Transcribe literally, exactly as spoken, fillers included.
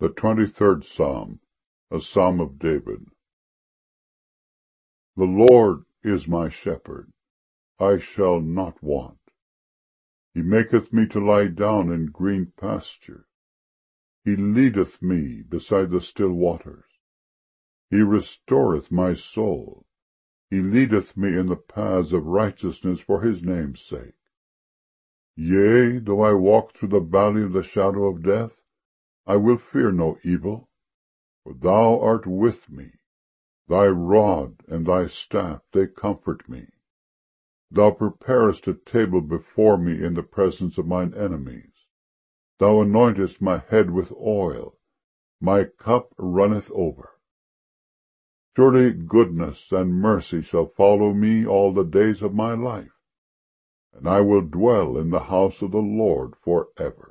The twenty-third Psalm, a Psalm of David. The Lord is my shepherd, I shall not want. He maketh me to lie down in green pasture. He leadeth me beside the still waters. He restoreth my soul. He leadeth me in the paths of righteousness for his name's sake. Yea, though I walk through the valley of the shadow of death, I will fear no evil, for thou art with me. Thy rod and thy staff, they comfort me. Thou preparest a table before me in the presence of mine enemies. Thou anointest my head with oil. My cup runneth over. Surely goodness and mercy shall follow me all the days of my life, and I will dwell in the house of the Lord forever.